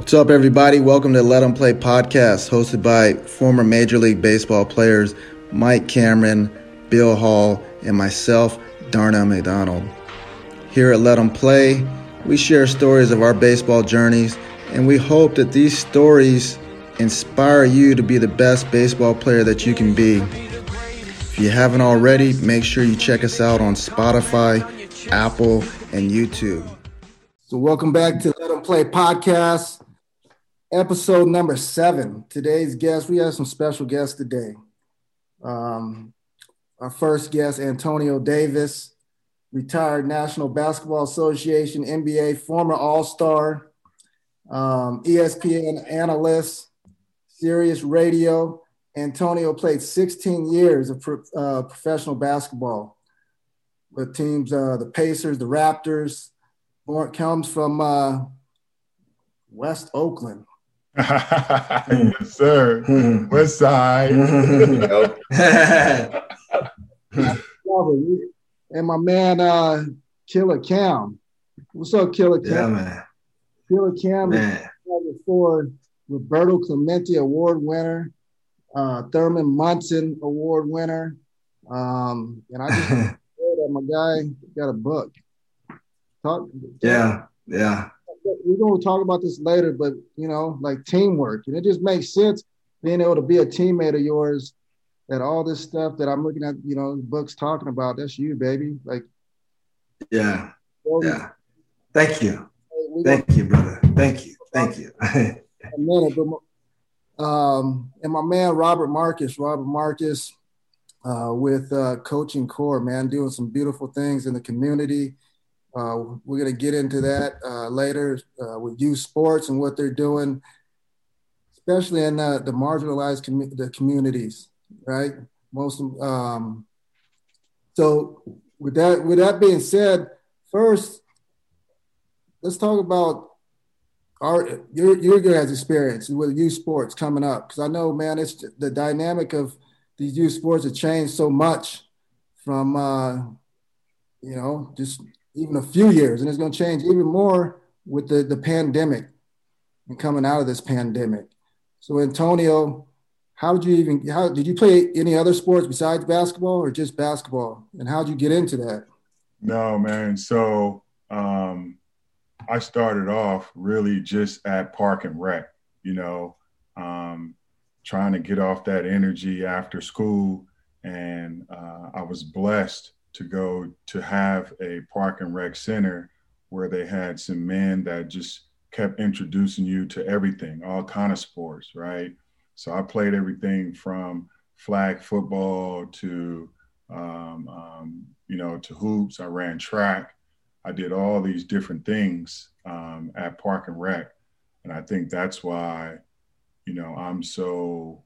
What's up, everybody? Welcome to Let 'em Play podcast, hosted by former Major League Baseball players Mike Cameron, Bill Hall, and myself, Darnell McDonald. Here at Let 'em Play, we share stories of our baseball journeys, and we hope that these stories inspire you to be the best baseball player that you can be. If you haven't already, make sure you check us out on Spotify, Apple, and YouTube. So welcome back to Let 'em Play podcast. Episode number 7. Today's guest, we have some special guests today. Our first guest, Antonio Davis, retired National Basketball Association, NBA, former All-Star, ESPN analyst, Sirius Radio. Antonio played 16 years of professional basketball with teams, the Pacers, the Raptors. Comes from West Oakland. Yes, sir. West Side. And my man, Killer Cam. What's up, Killer Cam? Yeah, man. Killer Cam is for Roberto Clemente Award winner, Thurman Munson Award winner. And I just heard that my guy got a book. Yeah. We're going to talk about this later, but, like teamwork. And it just makes sense being able to be a teammate of yours, that all this stuff that I'm looking at, books talking about, that's you, baby. Like, yeah. Thank you. Thank you, brother. Thank you. A minute, but, and my man, Robert Marcus with Coaching Core, man, doing some beautiful things in the community. We're going to get into that later with youth sports and what they're doing, especially in the marginalized the communities, right? So with that being said, first, let's talk about your guys' experience with youth sports coming up, because I know, man, it's the dynamic of these youth sports have changed so much from just even a few years, and it's going to change even more with the pandemic and coming out of this pandemic. So Antonio, how did you play any other sports besides basketball or just basketball? And how did you get into that? No, man. So I started off really just at Park and Rec, trying to get off that energy after school. And I was blessed to go to have a Park and Rec center where they had some men that just kept introducing you to everything, all kind of sports, right? So I played everything from flag football to, to hoops. I ran track. I did all these different things at Park and Rec. And I think that's why, I'm so,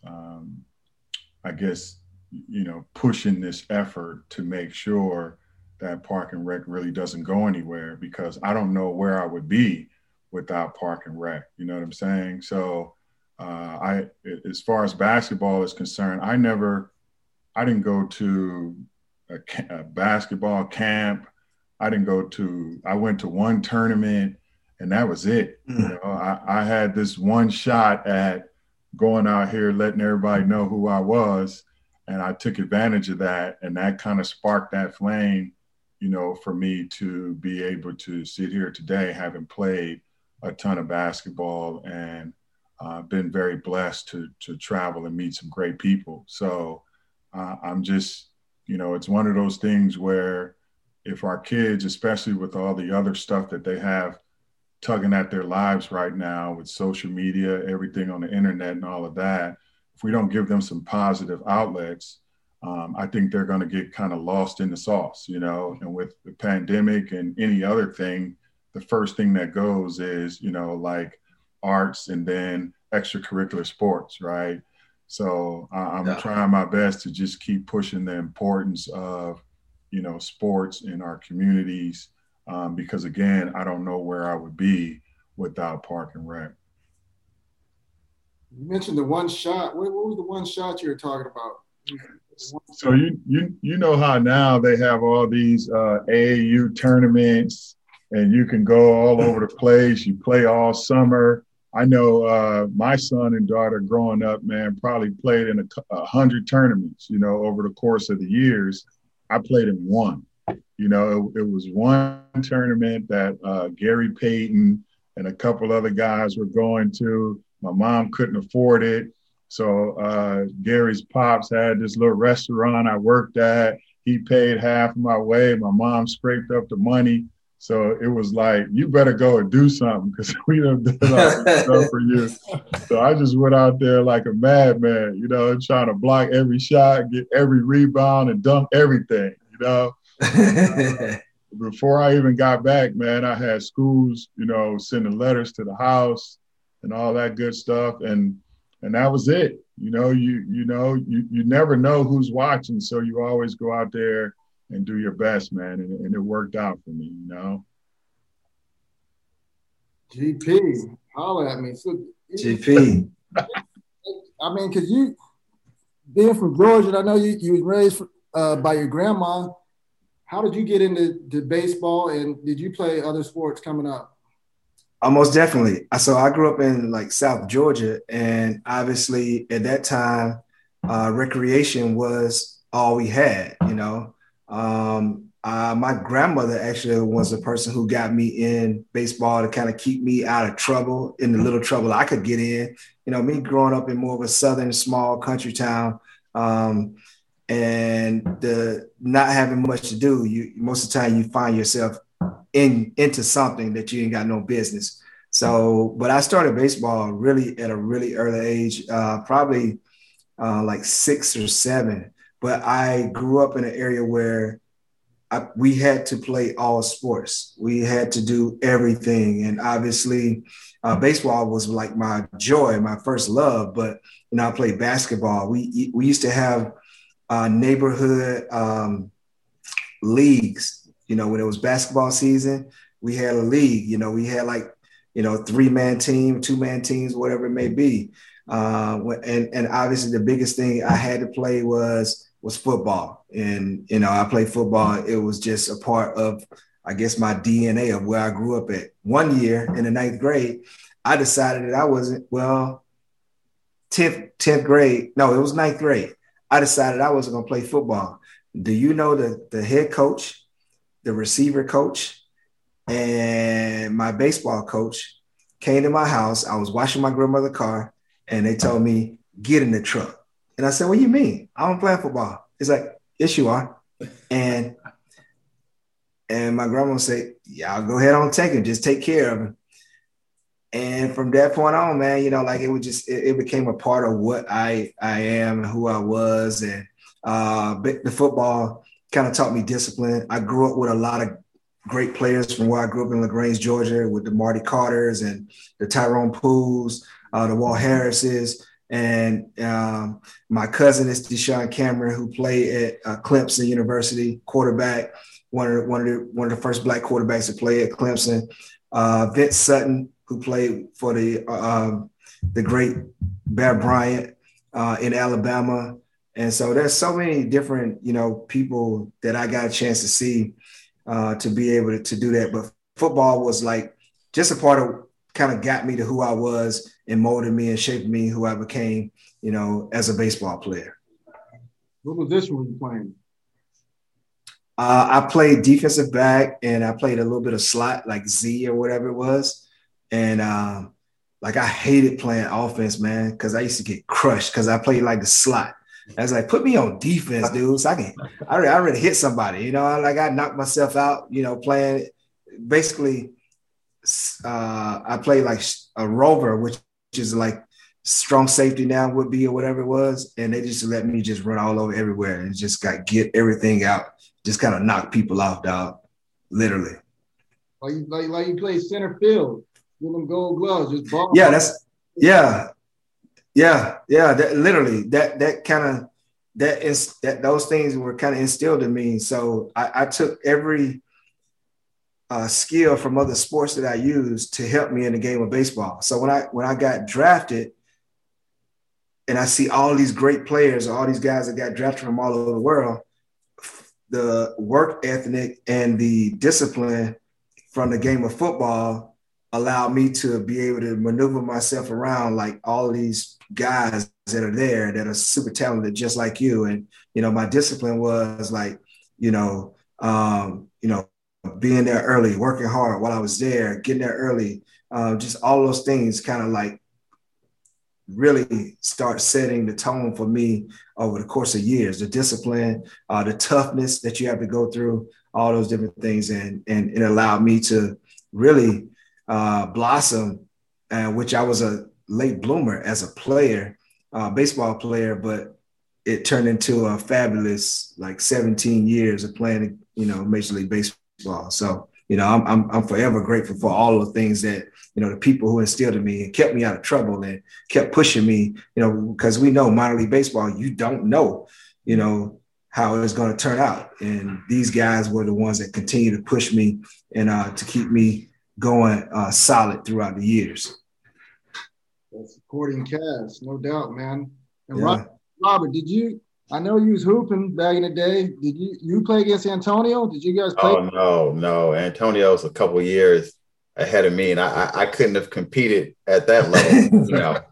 pushing this effort to make sure that Park and Rec really doesn't go anywhere, because I don't know where I would be without Park and Rec. You know what I'm saying? So as far as basketball is concerned, I didn't go to a basketball camp. I went to one tournament and that was it. I had this one shot at going out here, letting everybody know who I was. And I took advantage of that, and that kind of sparked that flame, for me to be able to sit here today, having played a ton of basketball and been very blessed to travel and meet some great people. So I'm just, it's one of those things where if our kids, especially with all the other stuff that they have tugging at their lives right now with social media, everything on the internet and all of that, if we don't give them some positive outlets, I think they're going to get kind of lost in the sauce, and with the pandemic and any other thing, the first thing that goes is, like arts and then extracurricular sports, right? So I'm trying my best to just keep pushing the importance of, sports in our communities, because again, I don't know where I would be without Park and Rec. You mentioned the one shot. What was the one shot you were talking about? So you know how now they have all these AAU tournaments, and you can go all over the place. You play all summer. I know my son and daughter growing up, man, probably played in 100 tournaments, over the course of the years. I played in one. It was one tournament that Gary Payton and a couple other guys were going to. My mom couldn't afford it. So Gary's pops had this little restaurant I worked at. He paid half of my way. My mom scraped up the money. So it was like, you better go and do something because we done done all this stuff for you. So I just went out there like a madman, trying to block every shot, get every rebound, and dunk everything, Before I even got back, man, I had schools, sending letters to the house and all that good stuff. And that was it. You never know who's watching. So you always go out there and do your best, man. And it worked out for me, GP, holler at me. So, GP. I mean, because you being from Georgia, I know you was raised by your grandma. How did you get into baseball, and did you play other sports coming up? Most definitely. So I grew up in like South Georgia, and obviously at that time, recreation was all we had, my grandmother actually was the person who got me in baseball to kind of keep me out of trouble, in the little trouble I could get in. Me growing up in more of a southern small country town, and the not having much to do, most of the time you find yourself into something that you ain't got no business. So, but I started baseball really at a really early age, probably like 6 or 7. But I grew up in an area where we had to play all sports. We had to do everything. And obviously baseball was like my joy, my first love. But, I played basketball. We used to have neighborhood leagues. When it was basketball season, we had a league. We had like, 3-man team, 2-man teams, whatever it may be. And obviously the biggest thing I had to play was football. And, I played football. It was just a part of, I guess, my DNA of where I grew up at. One year in the 9th grade, I decided that I wasn't, 10th grade. No, it was 9th grade. I decided I wasn't going to play football. Do you know the head coach, the receiver coach, and my baseball coach came to my house? I was washing my grandmother's car, and they told me, get in the truck. And I said, what do you mean? I don't play football. It's like, yes, you are. And my grandma said, yeah, I'll go ahead on, take him. Just take care of him. And from that point on, man, it was just, it became a part of what I am and who I was. And the football kind of taught me discipline. I grew up with a lot of great players from where I grew up in LaGrange, Georgia, with the Marty Carters and the Tyrone Pools, the Walt Harrises. And my cousin is Deshaun Cameron, who played at Clemson University, quarterback, one of the first Black quarterbacks to play at Clemson. Vince Sutton, who played for the great Bear Bryant in Alabama. And so there's so many different, people that I got a chance to see to be able to do that. But football was like just a part of, kind of got me to who I was and molded me and shaped me who I became, as a baseball player. What position were you playing? I played defensive back, and I played a little bit of slot, like Z or whatever it was. And I hated playing offense, man, because I used to get crushed because I played like the slot. I was like, put me on defense, dude. So I already hit somebody, I knocked myself out, playing. Basically, I played like a rover, which is like strong safety now would be or whatever it was. And they just let me just run all over everywhere and just get everything out, just kind of knock people off, dog, literally. Like you play center field with them gold gloves, just ball. Yeah, that literally those things were kind of instilled in me. So I took every skill from other sports that I used to help me in the game of baseball. So when I got drafted, and I see all these great players, all these guys that got drafted from all over the world, the work ethic and the discipline from the game of football allowed me to be able to maneuver myself around like all of these guys that are there that are super talented, just like you. And, my discipline was like, being there early, working hard while I was there, getting there early, just all those things kind of like really start setting the tone for me over the course of years. The discipline, the toughness that you have to go through, all those different things. And it allowed me to really blossom, which I was a late bloomer as a player, baseball player, but it turned into a fabulous, 17 years of playing, Major League Baseball. So, I'm forever grateful for all the things that, the people who instilled in me and kept me out of trouble and kept pushing me, because we know minor league baseball, you don't know, how it's going to turn out. And these guys were the ones that continue to push me and to keep me going solid throughout the years. That's supporting cast, no doubt, man. And yeah. Robert, I know you was hooping back in the day. Did you play against Antonio? Did you guys play? Oh, no. Antonio's a couple of years ahead of me, and I couldn't have competed at that level.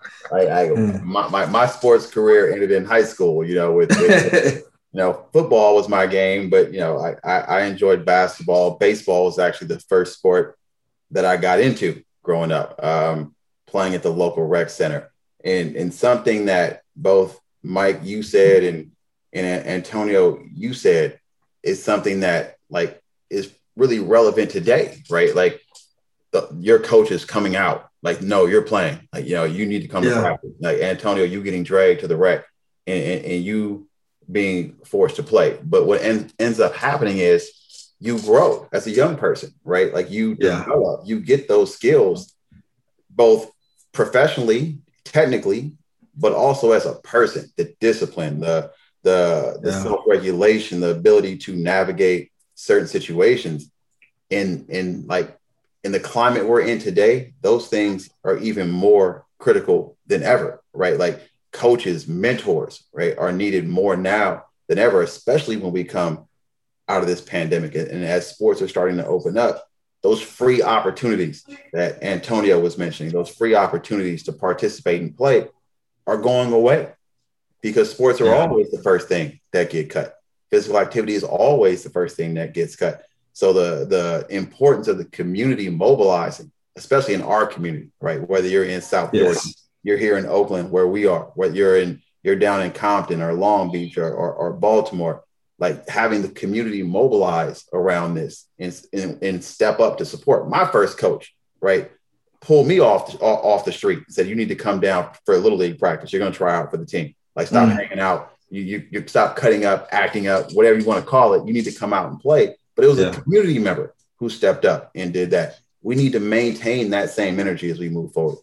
My sports career ended in high school, with football was my game, but, I enjoyed basketball. Baseball was actually the first sport that I got into growing up, playing at the local rec center. And something that both Mike, you said, and Antonio, you said, is something that is really relevant today, right? Your coach is coming out, no, you're playing, you need to come to practice. Antonio, you getting dragged to the rec and you being forced to play. But what ends up happening is you grow as a young person, right? You develop, you get those skills, both professionally, technically, but also as a person, the discipline, the self-regulation, the ability to navigate certain situations. In the climate we're in today, those things are even more critical than ever, right? Coaches, mentors, right, are needed more now than ever, especially when we come out of this pandemic. And as sports are starting to open up, those free opportunities that Antonio was mentioning, those free opportunities to participate and play are going away because sports are always the first thing that get cut. Physical activity is always the first thing that gets cut. So the importance of the community mobilizing, especially in our community, right? Whether you're in South Florida, you're here in Oakland where we are, whether you're down in Compton or Long Beach or Baltimore, having the community mobilize around this and step up to support. My first coach, right, pulled me off the street and said, you need to come down for a little league practice. You're going to try out for the team. Stop hanging out. You stop cutting up, acting up, whatever you want to call it. You need to come out and play. But it was a community member who stepped up and did that. We need to maintain that same energy as we move forward.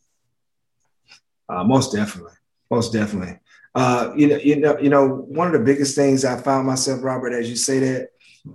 Most definitely. One of the biggest things I found myself, Robert, as you say that,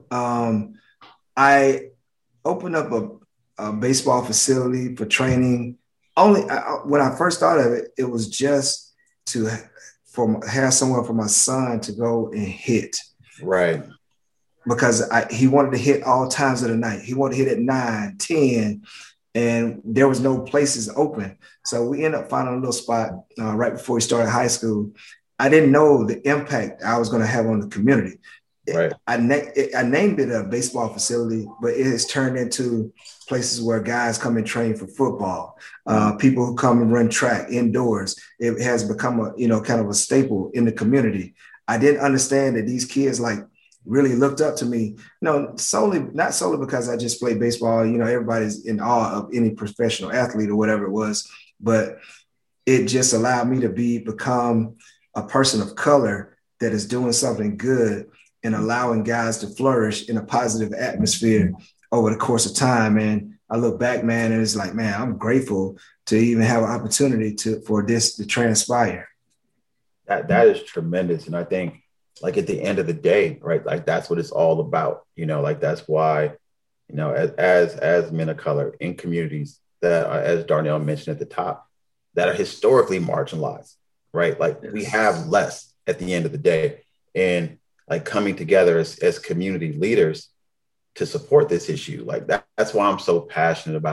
I opened up a baseball facility for training. When I first thought of it, it was just to have somewhere for my son to go and hit. Right. Because he wanted to hit all times of the night. He wanted to hit at 9, 10, and there was no places open. So we ended up finding a little spot right before we started high school. I didn't know the impact I was going to have on the community. Right. I named it a baseball facility, but it has turned into places where guys come and train for football. People who come and run track indoors. It has become a kind of a staple in the community. I didn't understand that these kids really looked up to me. Not solely because I just played baseball. Everybody's in awe of any professional athlete or whatever it was, but it just allowed me to become a person of color that is doing something good and allowing guys to flourish in a positive atmosphere over the course of time. And I look back, man, and it's man, I'm grateful to even have an opportunity for this to transpire. That is tremendous. And I think at the end of the day, right, that's what it's all about. That's why, as men of color in communities that, as Darnell mentioned at the top, that are historically marginalized, right? We have less at the end of the day. And coming together as community leaders to support this issue. That's why I'm so passionate about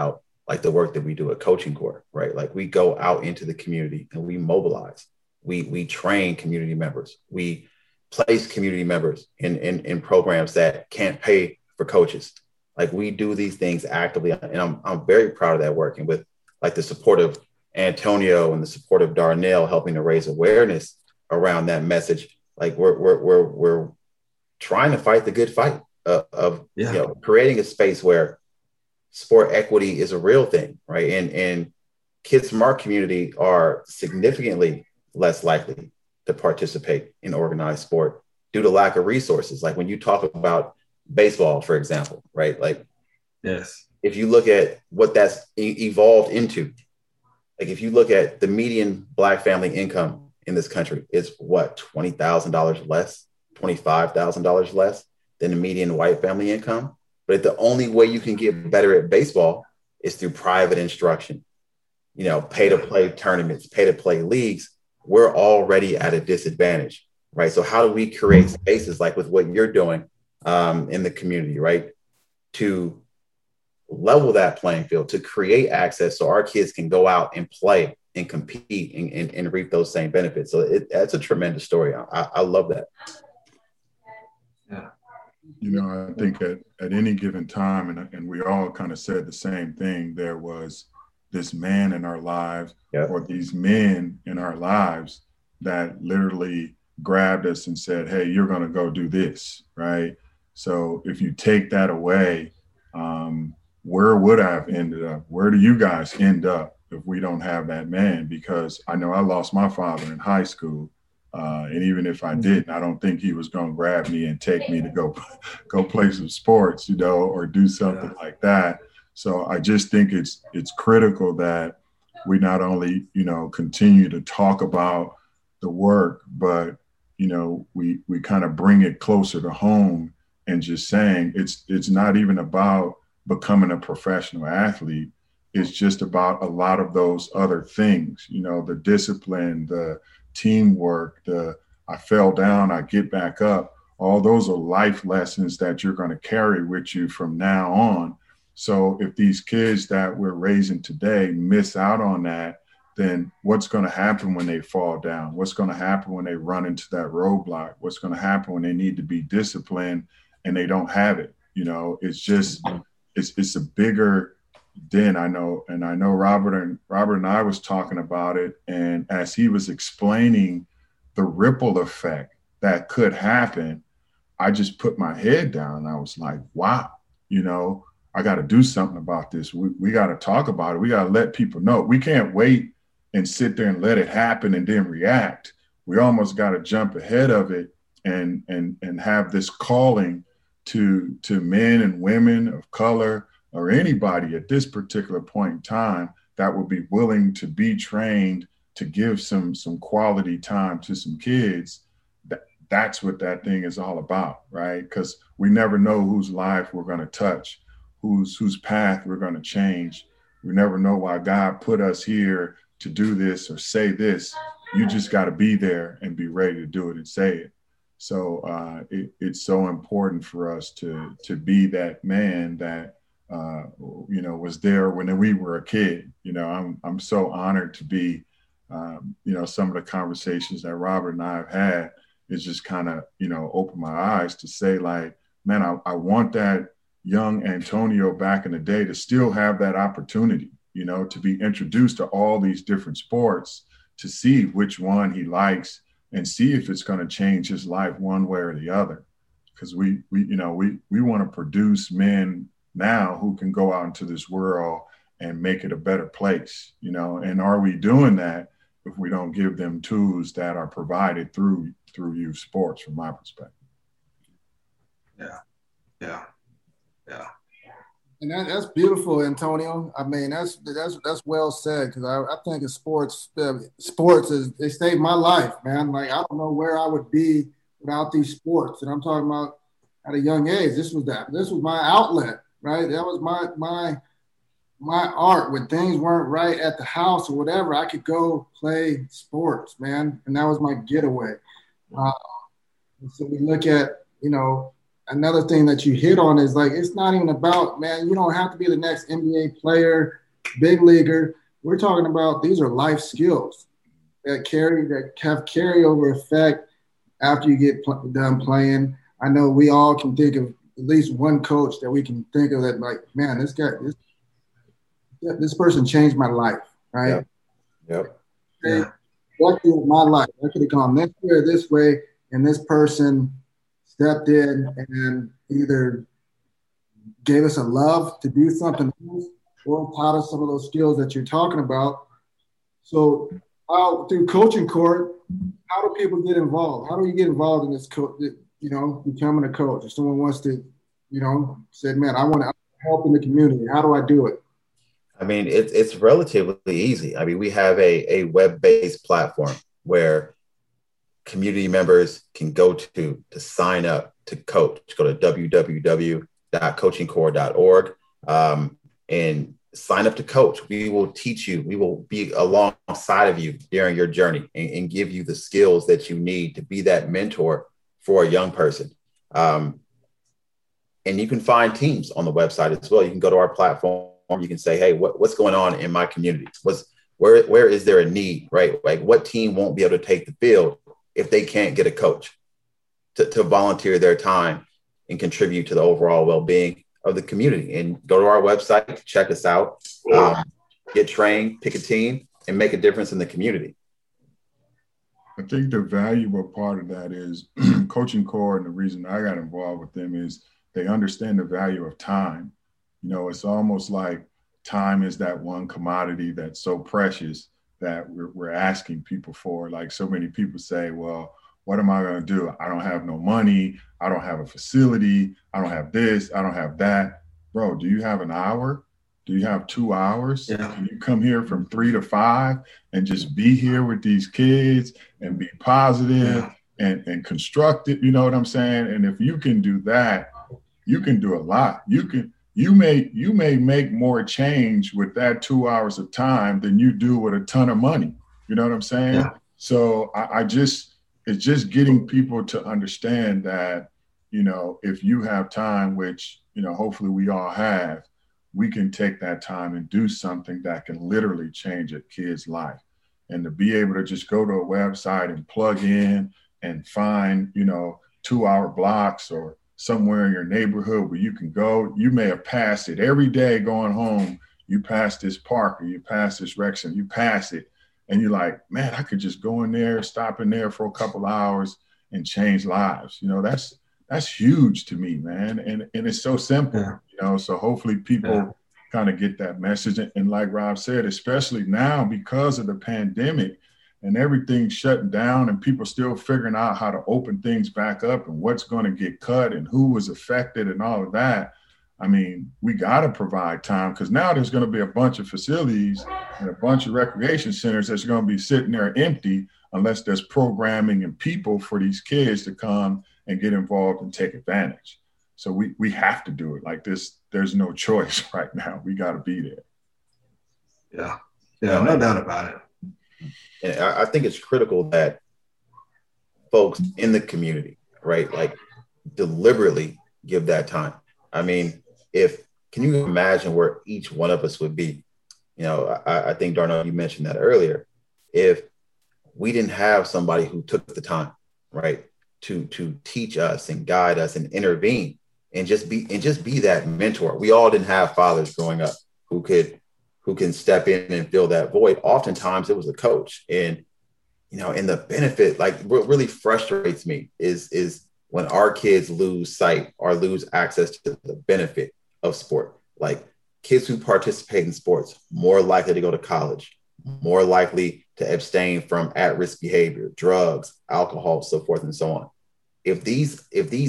like the work that we do at Coaching Corps, right? Like we go out into the community and we mobilize. We train community members. We place community members in programs that can't pay for coaches. Like we do these things actively, and I'm very proud of that work. And with like the support of Antonio and the support of Darnell helping to raise awareness around that message, like we're trying to fight the good fight of you know, creating a space where sport equity is a real thing, right? And kids from our community are significantly less likely to participate in organized sport due to lack of resources. Like when you talk about baseball, for example, right? Like, yes, if you look at what that's evolved into, like if you look at the median Black family income in this country, it's what, $20,000 less, $25,000 less than the median white family income. But the only way you can get better at baseball is through private instruction, you know, pay to play tournaments, pay to play leagues. We're already at a disadvantage, right? So how do we create spaces like with what you're doing in the community, right? To level that playing field, to create access so our kids can go out and play and compete and reap those same benefits. So that's a tremendous story. I love that. Yeah. You know, I think at any given time, and we all kind of said the same thing, there was this man in our lives or these men in our lives that literally grabbed us and said, hey, you're going to go do this, right? So if you take that away, where would I have ended up? Where do you guys end up if we don't have that man? Because I know I lost my father in high school. And even if I didn't, I don't think he was going to grab me and take me to go play some sports, you know, or do something like that. So I just think it's critical that we not only, you know, continue to talk about the work, but, you know, we kind of bring it closer to home and just saying it's not even about becoming a professional athlete. It's just about a lot of those other things, you know, the discipline, the teamwork, I fell down, I get back up. All those are life lessons that you're going to carry with you from now on. So if these kids that we're raising today miss out on that, then what's going to happen when they fall down? What's going to happen when they run into that roadblock? What's going to happen when they need to be disciplined and they don't have it? You know, it's just, it's a bigger den. I know Robert and I was talking about it. And as he was explaining the ripple effect that could happen, I just put my head down and I was like, wow, you know, I got to do something about this. We got to talk about it. We got to let people know. We can't wait and sit there and let it happen and then react. We almost got to jump ahead of it and have this calling to men and women of color or anybody at this particular point in time that would be willing to be trained to give some quality time to some kids. That's what that thing is all about, right? Because we never know whose life we're going to touch, whose path we're going to change. We never know why God put us here to do this or say this. You just got to be there and be ready to do it and say it. So it's so important for us to be that man that you know, was there when we were a kid. You know, I'm so honored to be, you know, some of the conversations that Robert and I have had is just kind of, you know, open my eyes to say like, man, I want that young Antonio back in the day to still have that opportunity, you know, to be introduced to all these different sports, to see which one he likes and see if it's going to change his life one way or the other. Because we want to produce men now who can go out into this world and make it a better place, you know. And are we doing that if we don't give them tools that are provided through youth sports, from my perspective? Yeah. And that's beautiful, Antonio. I mean, that's well said, because I think in sports they saved my life, man. Like, I don't know where I would be without these sports. And I'm talking about at a young age. This was my outlet, right? That was my art. When things weren't right at the house or whatever, I could go play sports, man. And that was my getaway. So we look at, you know, another thing that you hit on is like, it's not even about, man, you don't have to be the next NBA player big leaguer. We're talking about these are life skills that have carryover effect after you get done playing. I know we all can think of at least one coach that we can think of that, like, man, this person changed my life, right? Yep. What changed my life? I could have gone this way, and this person stepped in and either gave us a love to do something else or taught us some of those skills that you're talking about. So through Coaching Court, how do people get involved? How do you get involved in this, becoming a coach? If someone wants to, say, man, I want to help in the community, how do I do it? I mean, it's relatively easy. I mean, we have a web-based platform where community members can go to sign up to coach. Go to www.coachingcore.org and sign up to coach. We will teach you. We will be alongside of you during your journey and give you the skills that you need to be that mentor for a young person. And you can find teams on the website as well. You can go to our platform. You can say, hey, what's going on in my community? Where is there a need, right? Like, what team won't be able to take the field if they can't get a coach to volunteer their time and contribute to the overall well-being of the community? And go to our website, check us out, get trained, pick a team, and make a difference in the community. I think the valuable part of that is Coaching Core, and the reason I got involved with them is they understand the value of time. It's almost like time is that one commodity that's so precious that we're asking people for. Like, so many people say, well, what am I going to do? I don't have no money. I don't have a facility. I don't have this. I don't have that. Bro, do you have an hour? Do you have 2 hours? Yeah. Can you come here from 3 to 5 and just be here with these kids and be positive and constructive? You know what I'm saying? And if you can do that, you can do a lot. You may make more change with that 2 hours of time than you do with a ton of money. You know what I'm saying? Yeah. So it's just getting people to understand that, if you have time, which, hopefully we all have, we can take that time and do something that can literally change a kid's life. And to be able to just go to a website and plug in and find, 2-hour blocks or somewhere in your neighborhood where you can go. You may have passed it every day going home. You pass this park or you pass this rec center, you pass it and you're like, man, I could just go in there, stop in there for a couple hours and change lives. That's huge to me, man. And it's so simple, so hopefully people kind of get that message. And like Rob said, especially now because of the pandemic, and everything's shutting down and people still figuring out how to open things back up and what's going to get cut and who was affected and all of that. I mean, we got to provide time because now there's going to be a bunch of facilities and a bunch of recreation centers that's going to be sitting there empty unless there's programming and people for these kids to come and get involved and take advantage. So we have to do it like this. There's no choice right now. We got to be there. Yeah, no doubt about it. And I think it's critical that folks in the community, right, like deliberately give that time. I mean, can you imagine where each one of us would be? I think, Darnell, you mentioned that earlier. If we didn't have somebody who took the time, right, to teach us and guide us and intervene and just be that mentor. We all didn't have fathers growing up who can step in and fill that void. Oftentimes it was a coach. And, and the benefit, like what really frustrates me is when our kids lose sight or lose access to the benefit of sport. Like kids who participate in sports, more likely to go to college, more likely to abstain from at-risk behavior, drugs, alcohol, so forth and so on. If these,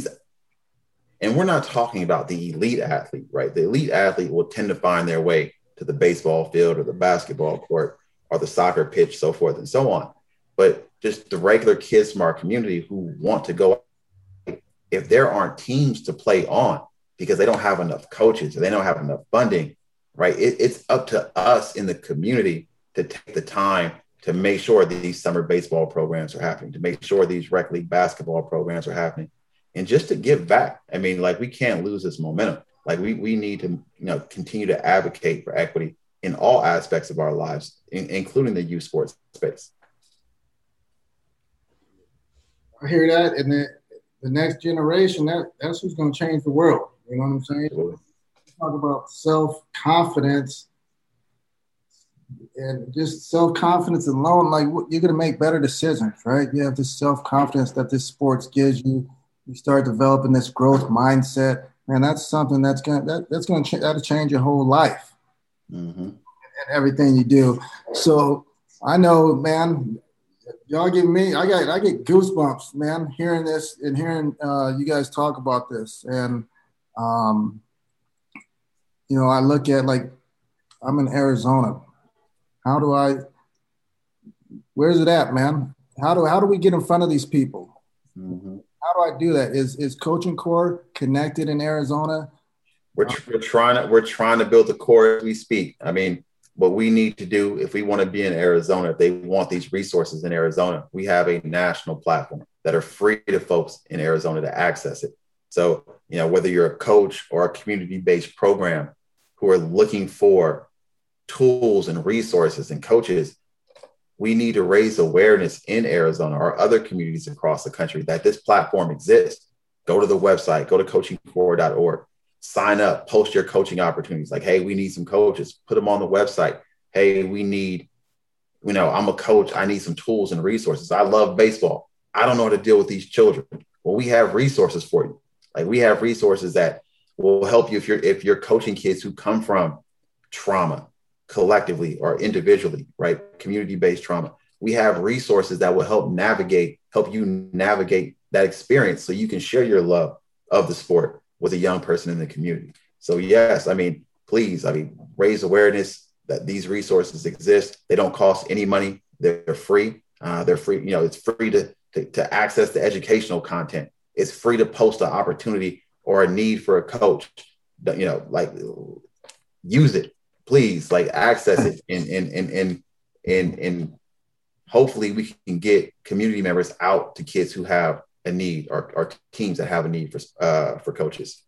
and we're not talking about the elite athlete, right? The elite athlete will tend to find their way to the baseball field or the basketball court or the soccer pitch, so forth and so on. But just the regular kids from our community who want to go, if there aren't teams to play on because they don't have enough coaches or they don't have enough funding, right? It's up to us in the community to take the time to make sure that these summer baseball programs are happening, to make sure these rec league basketball programs are happening, and just to give back. I mean, like we can't lose this momentum. Like we need to, continue to advocate for equity in all aspects of our lives, including the youth sports space. I hear that, and the next generation, that's who's going to change the world. You know what I'm saying? Absolutely. Talk about self-confidence, and just self-confidence alone, like you're going to make better decisions, right? You have this self-confidence that this sports gives you. You start developing this growth mindset, man. That's something that's going to change your whole life and everything you do. So I know, man. Y'all give me, I get goosebumps, man, hearing this and hearing you guys talk about this. And, you know, I look at, like, I'm in Arizona. Where's it at, man? How do we get in front of these people? Mm-hmm. How do I do that? Is Coaching Core connected in Arizona? We're trying to build the core as we speak. I mean, what we need to do if we want to be in Arizona, if they want these resources in Arizona, we have a national platform that are free to folks in Arizona to access it. So, you know, whether you're a coach or a community-based program who are looking for tools and resources and coaches, we need to raise awareness in Arizona or other communities across the country that this platform exists. Go to the website, go to coachingcore.org. Sign up, post your coaching opportunities. Like, hey, we need some coaches. Put them on the website. Hey, we need, you know, I'm a coach. I need some tools and resources. I love baseball. I don't know how to deal with these children. Well, we have resources for you. Like, we have resources that will help you if you're coaching kids who come from trauma, collectively or individually, right? Community-based trauma. We have resources that will help you navigate that experience so you can share your love of the sport with a young person in the community. So yes, I mean, please, raise awareness that these resources exist. They don't cost any money. They're free. They're free. You know, it's free to access the educational content. It's free to post an opportunity or a need for a coach. You know, like, use it, please. Like, access it, and hopefully we can get community members out to kids who have a need or teams that have a need for coaches.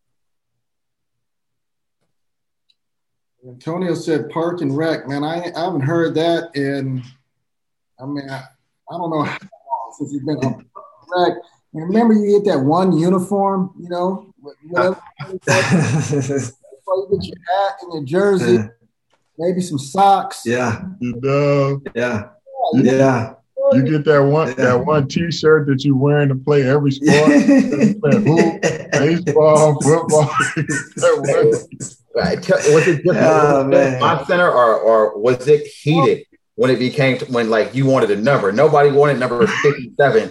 Antonio said park and rec, man. I haven't heard that in, I mean, I don't know how long since you've been on rec. And remember, you get that one uniform, you know, whatever. You get your hat and your jersey, maybe some socks. Yeah. You know. Yeah. Yeah. You get that one T-shirt that you wearing to play every sport. You play hoop, baseball, football. Right. Was it just my center, or was it heated when it became when like you wanted a number? Nobody wanted number 57.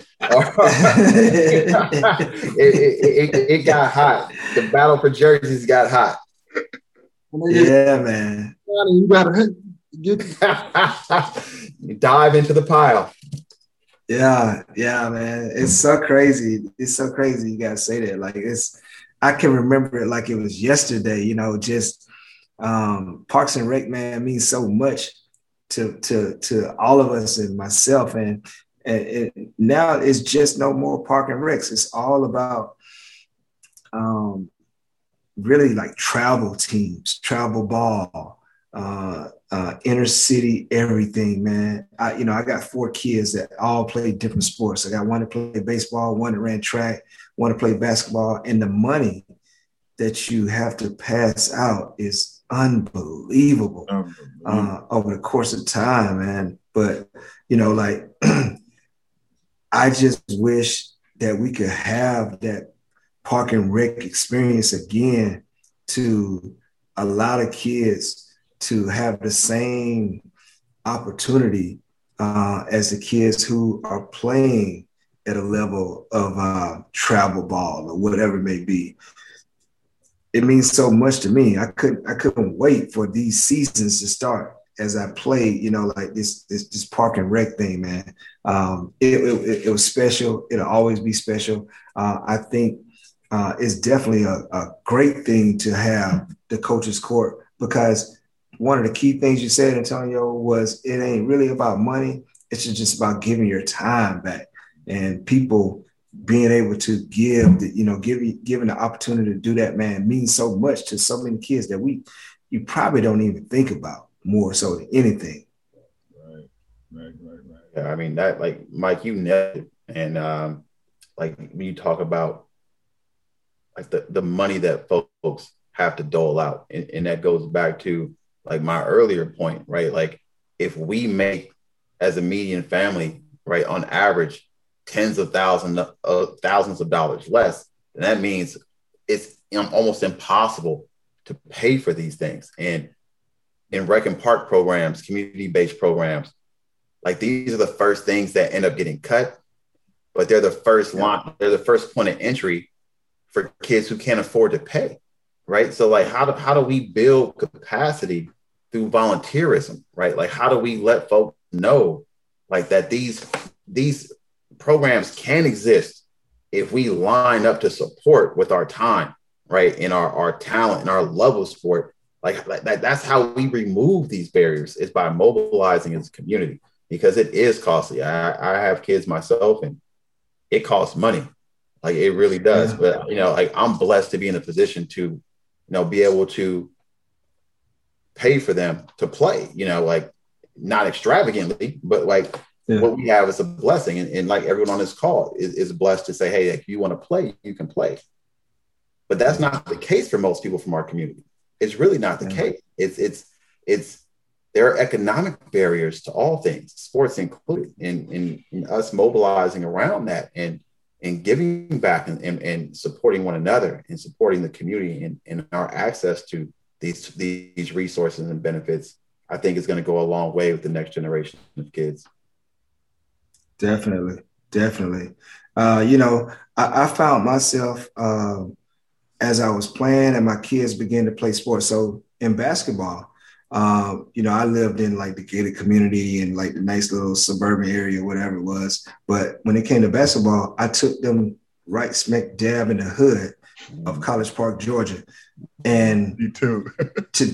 It got hot. The battle for jerseys got hot. Yeah, man. You gotta you dive into the pile. Yeah, man. It's so crazy. It's so crazy you gotta say that. Like, I can remember it like it was yesterday, you know, just Parks and Rec, man, means so much to all of us and myself. And now it's just no more Park and Recs. It's all about really like travel teams, travel ball, inner city, everything, man. I got 4 kids that all play different sports. I got one to play baseball, one that ran track, one to play basketball, and the money that you have to pass out is unbelievable over the course of time, man. But, you know, like, I just wish that we could have that Park and Rec experience again, to allow the kids to have the same opportunity as the kids who are playing at a level of travel ball or whatever it may be. It means so much to me. I couldn't wait for these seasons to start as I play, you know, like this Park and Rec thing, man. It was special. It'll always be special. I think it's definitely a great thing to have the coaches court, because one of the key things you said, Antonio, was it ain't really about money. It's just about giving your time back, and people being able to given the opportunity to do that, man, means so much to so many kids that we you probably don't even think about more so than anything. Right. Yeah, I mean that, like Mike, you nailed it. And like when you talk about like the money that folks have to dole out, and that goes back to like my earlier point, right? Like if we make as a median family, right, on average, tens of thousands of dollars less, then that means it's almost impossible to pay for these things. And in rec and park programs, community-based programs, like these are the first things that end up getting cut, but they're the first point of entry for kids who can't afford to pay, right? So like how do we build capacity through volunteerism, right? Like how do we let folks know like that these programs can exist if we line up to support with our time, right? And our talent and our love of sport. Like that's how we remove these barriers, is by mobilizing as a community, because it is costly. I have kids myself, and it costs money. Like it really does. Yeah. But, you know, like I'm blessed to be in a position to, you know, be able to pay for them to play, you know, like not extravagantly, but like what we have is a blessing. And like everyone on this call is blessed to say, hey, if you want to play, you can play. But that's not the case for most people from our community. It's really not the case. It's there are economic barriers to all things, sports included, and us mobilizing around that and giving back and supporting one another and supporting the community and our access to these resources and benefits, I think is going to go a long way with the next generation of kids. Definitely. You know, I found myself as I was playing and my kids began to play sports. So in basketball, you know, I lived in like the gated community and like the nice little suburban area, whatever it was. But when it came to basketball, I took them right smack dab in the hood of College Park, Georgia. And you too. to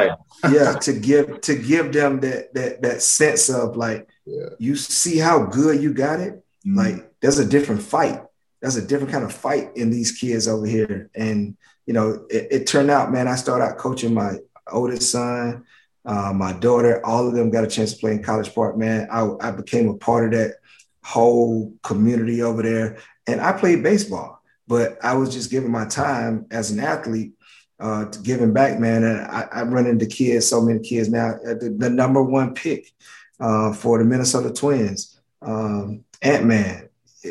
give them that sense of like, you see how good you got it. Mm-hmm. Like there's a different fight. There's a different kind of fight in these kids over here. And, you know, it turned out, man, I started out coaching my oldest son, my daughter, all of them got a chance to play in College Park, man. I became a part of that whole community over there. And I played baseball, but I was just giving my time as an athlete to giving back, man. And I run into kids, so many kids now. The number one pick for the Minnesota Twins, Ant-Man,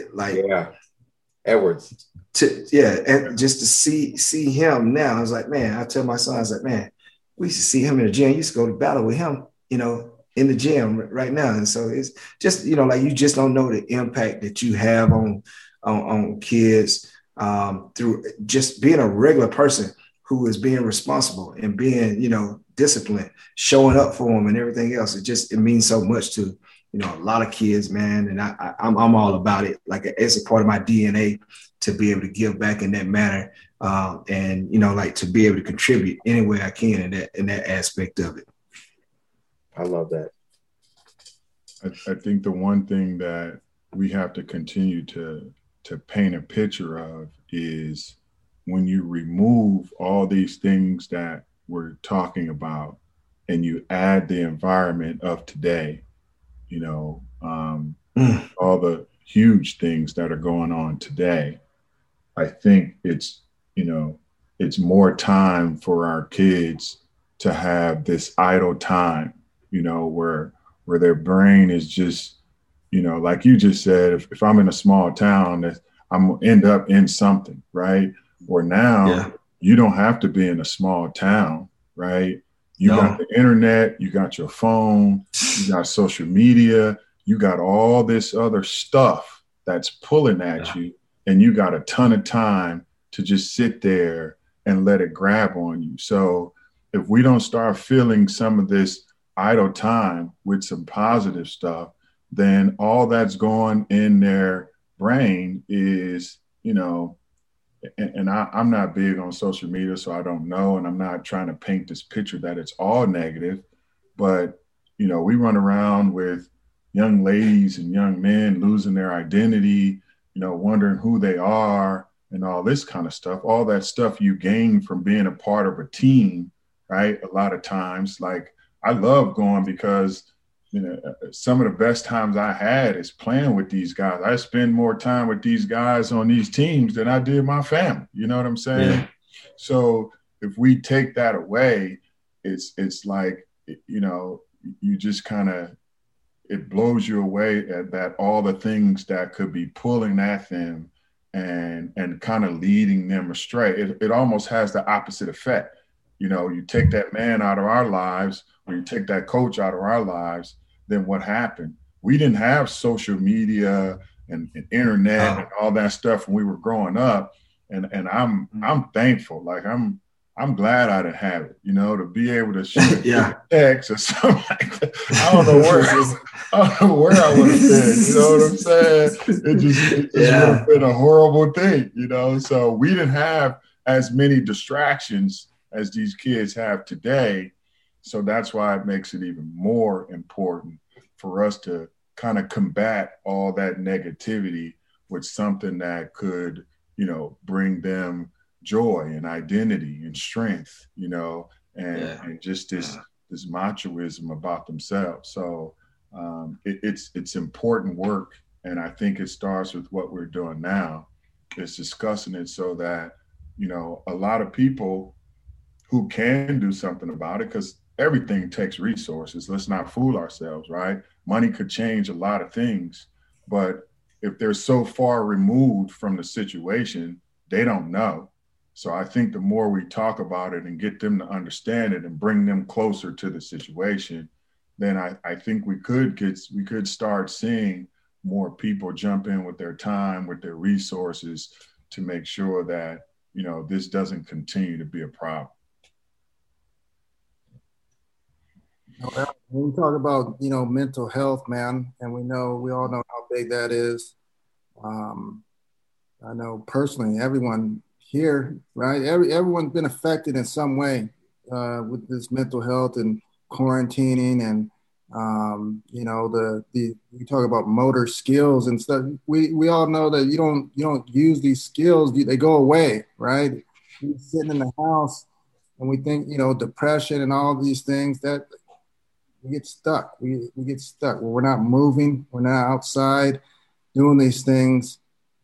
Edwards. And just to see him now, I was like, man, I tell my son, I was like, man, we used to see him in the gym. You used to go to battle with him, you know, in the gym right now. And so it's just, you know, like you just don't know the impact that you have on kids through just being a regular person who is being responsible and being, you know, disciplined, showing up for them and everything else. It means so much to, you know, a lot of kids, man. And I'm all about it. Like it's a part of my DNA to be able to give back in that manner. And, you know, like to be able to contribute any way I can in that aspect of it. I love that. I think the one thing that we have to continue to paint a picture of is when you remove all these things that we're talking about and you add the environment of today, you know, all the huge things that are going on today, I think it's, you know, it's more time for our kids to have this idle time, you know, where their brain is just, you know, like you just said, if I'm in a small town, I'm gonna end up in something, right? Or now you don't have to be in a small town, right? You got the internet, you got your phone, you got social media, you got all this other stuff that's pulling at you, and you got a ton of time to just sit there and let it grab on you. So if we don't start filling some of this idle time with some positive stuff, then all that's going in their brain is, you know, and I'm not big on social media, so I don't know. And I'm not trying to paint this picture that it's all negative, but, you know, we run around with young ladies and young men losing their identity, you know, wondering who they are and all this kind of stuff, all that stuff you gain from being a part of a team, right? A lot of times, like I love going because, you know, some of the best times I had is playing with these guys. I spend more time with these guys on these teams than I did my family. You know what I'm saying? Yeah. So if we take that away, it's like, you know, you just kind of, it blows you away at that all the things that could be pulling at them and kind of leading them astray. It almost has the opposite effect. You know, you take that man out of our lives, or you take that coach out of our lives, then what happened? We didn't have social media and internet and all that stuff when we were growing up. And I'm thankful. Like I'm glad I didn't have it, you know, to be able to shoot a text or something like that. I don't know where I would have been, you know what I'm saying? It just would have been a horrible thing, you know? So we didn't have as many distractions as these kids have today. So that's why it makes it even more important for us to kind of combat all that negativity with something that could, you know, bring them joy and identity and strength, you know, and just this machoism about themselves. So it's important work. And I think it starts with what we're doing now, is discussing it so that, you know, a lot of people who can do something about it, because everything takes resources. Let's not fool ourselves, right? Money could change a lot of things, but if they're so far removed from the situation, they don't know. So I think the more we talk about it and get them to understand it and bring them closer to the situation, then I think we could start seeing more people jump in with their time, with their resources, to make sure that, you know, this doesn't continue to be a problem. When we talk about, you know, mental health, man, and we all know how big that is. I know personally, everyone here, right? Everyone's been affected in some way with this mental health and quarantining, and you know, you talk about motor skills and stuff. We all know that you don't use these skills; they go away, right? You're sitting in the house, and we think, you know, depression and all these things, that we get stuck. We get stuck. We're not moving. We're not outside doing these things.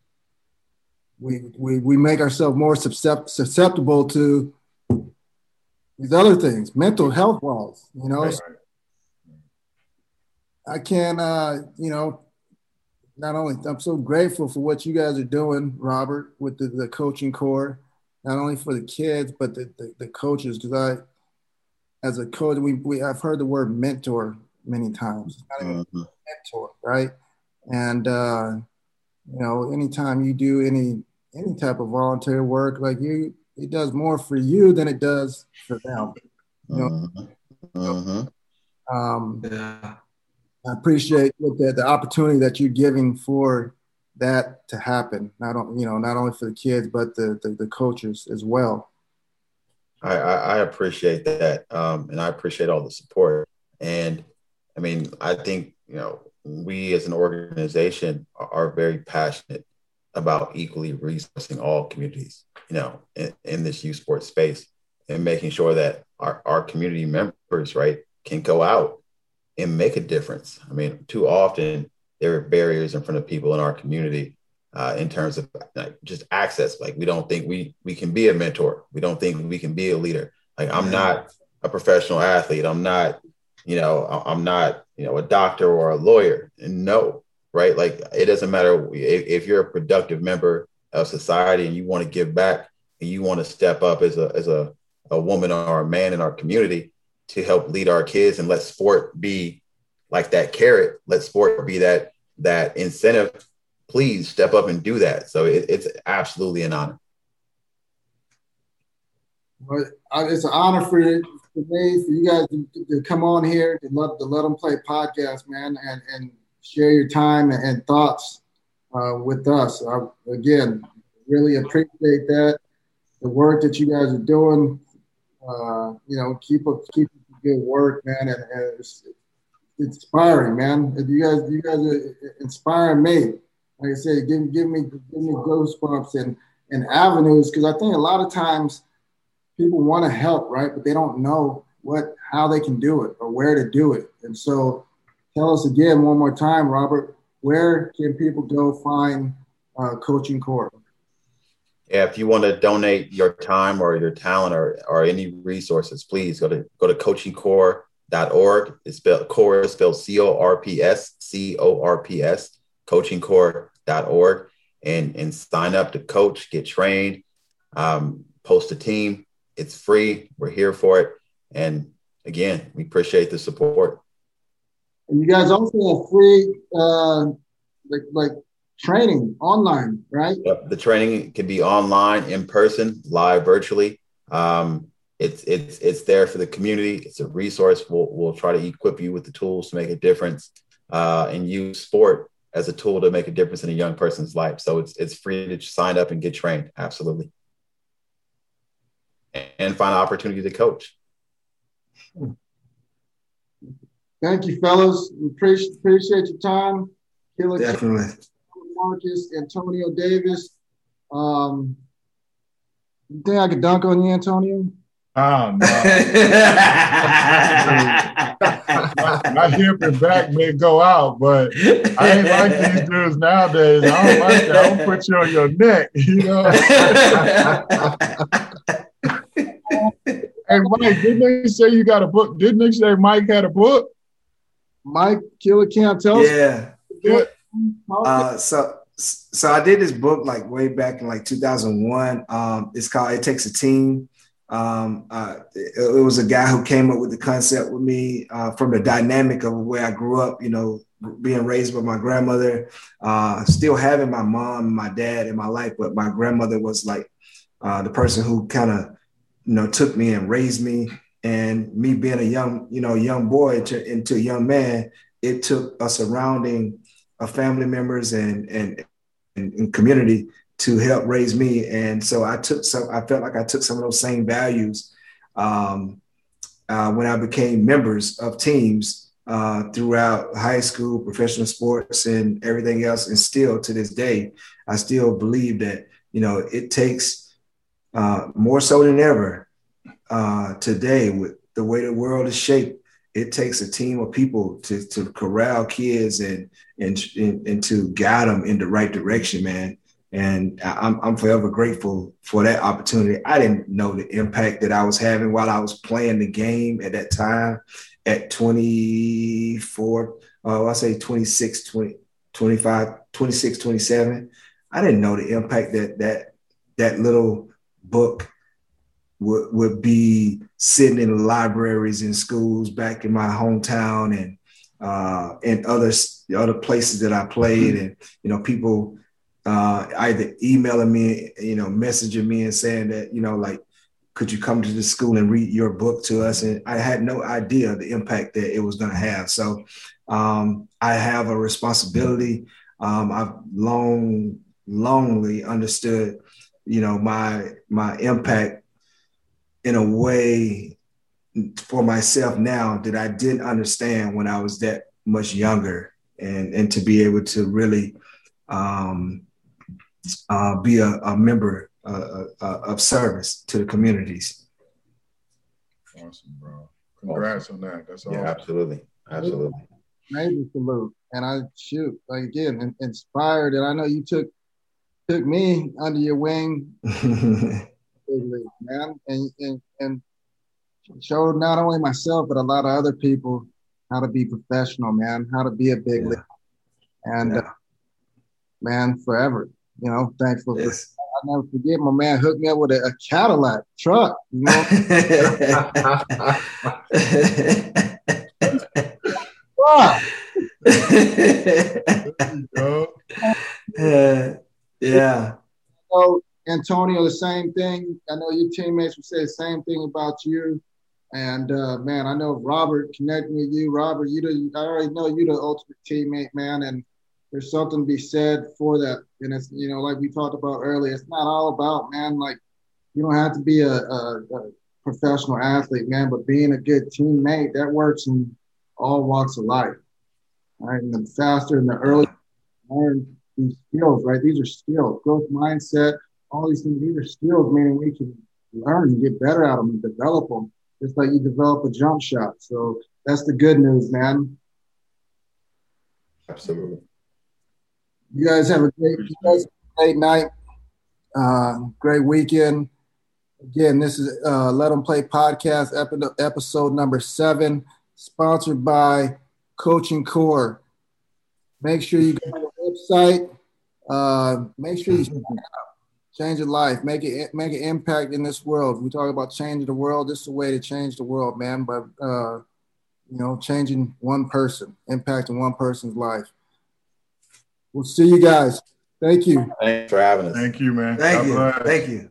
We make ourselves more susceptible to these other things, mental health wise, you know. Right. I can, you know, not only, I'm so grateful for what you guys are doing, Robert, with the coaching core, not only for the kids, but the coaches, because as a coach, I've heard the word mentor many times. It's not even mentor, right? And, you know, anytime you do any type of volunteer work, like it does more for you than it does for them. You know? I appreciate the opportunity that you're giving for that to happen. Not only for the kids, but the coaches as well. I appreciate that. And I appreciate all the support. And I mean, I think, you know, we as an organization are very passionate about equally resourcing all communities, you know, in this youth sports space, and making sure that our community members, right, can go out and make a difference. I mean, too often there are barriers in front of people in our community in terms of just access. Like, we don't think we can be a mentor. We don't think we can be a leader. Like, I'm not a professional athlete. I'm not a doctor or a lawyer. And no, right? Like, it doesn't matter if you're a productive member of society and you want to give back and you want to step up as a woman or a man in our community to help lead our kids, and let sport be like that carrot. Let sport be that incentive. Please step up and do that. So it's absolutely an honor. Well, it's an honor for me, for you guys to come on here to Let Them Play podcast, man, and share your time and thoughts with us. I, again, really appreciate that. The work that you guys are doing, you know, keep up the good work, man, and it's inspiring, man. You guys are inspiring me. Like I said, give me goosebumps and avenues, because I think a lot of times people want to help, right? But they don't know how they can do it or where to do it. And so tell us again one more time, Robert, where can people go find Coaching Core? Yeah, if you want to donate your time or your talent or any resources, please go to coachingcore.org. It's spelled core is spelled CORPS, coachingcore.org, and sign up to coach, get trained, post a team. It's free. We're here for it. And again, we appreciate the support. And you guys also have free like training online, right? Yep. The training can be online, in person, live, virtually. It's there for the community. It's a resource. We'll try to equip you with the tools to make a difference, and use sport as a tool to make a difference in a young person's life. So it's free to sign up and get trained. Absolutely. And find an opportunity to coach. Thank you, fellas. We appreciate your time. Definitely. Marcus, Antonio Davis. You think I could dunk on you, Antonio? Oh, no. My hip and back may go out, but I ain't like these dudes nowadays. I don't like that. I don't put you on your neck, you know? Hey, Mike, didn't they say you got a book? Didn't they say Mike had a book? Mike Killer Camp, tell us. Yeah. So I did this book like way back in like 2001. It's called It Takes a Team. It was a guy who came up with the concept with me from the dynamic of where I grew up, you know, being raised by my grandmother, still having my mom and my dad in my life. But my grandmother was like the person who kind of, you know, took me and raised me. And me being a young boy into a young man, it took a surrounding of family members and community to help raise me. And so I felt like I took some of those same values when I became members of teams throughout high school, professional sports, and everything else. And still to this day, I still believe that, you know, it takes more so than ever today with the way the world is shaped. It takes a team of people to corral kids and to guide them in the right direction, man. And I'm forever grateful for that opportunity. I didn't know the impact that I was having while I was playing the game at that time at 24, I say 26, 20, 25, 26, 27. I didn't know the impact that little book would be sitting in libraries in schools back in my hometown and other places that I played. And, you know, people either emailing me, you know, messaging me and saying that, you know, like, could you come to the school and read your book to us? And I had no idea the impact that it was going to have. So I have a responsibility. I've longly understood, you know, my impact in a way for myself now that I didn't understand when I was that much younger, and to be able to really be a member of service to the communities. Awesome, bro. Congrats on that. That's awesome. Yeah, absolutely. Major salute. And I like again, inspired, and I know you took me under your wing. Man, and showed not only myself but a lot of other people how to be professional, man, how to be a big league, and man, forever, you know, thankful. Yes. I'll never forget my man hooked me up with a Cadillac truck, you know. Yeah. So Antonio, the same thing. I know your teammates would say the same thing about you. And man, I know Robert connecting with you. Robert, I already know you're the ultimate teammate, man. And there's something to be said for that. And it's, you know, like we talked about earlier, it's not all about, man, like you don't have to be a professional athlete, man, but being a good teammate, that works in all walks of life. Right? And the faster and the earlier you learn these skills, right? These are skills, growth mindset, all these things. These are skills, meaning we can learn and get better at them and develop them, just like you develop a jump shot. So that's the good news, man. Absolutely. You guys have a great night, great weekend. Again, this is Let Them Play podcast, episode number 7, sponsored by Coaching Core. Make sure you go to the website. Make sure you change your life, make an impact in this world. We talk about changing the world. This is the way to change the world, man. But changing one person, impacting one person's life. We'll see you guys. Thank you. Thanks for having us. Thank you, man. Thank you.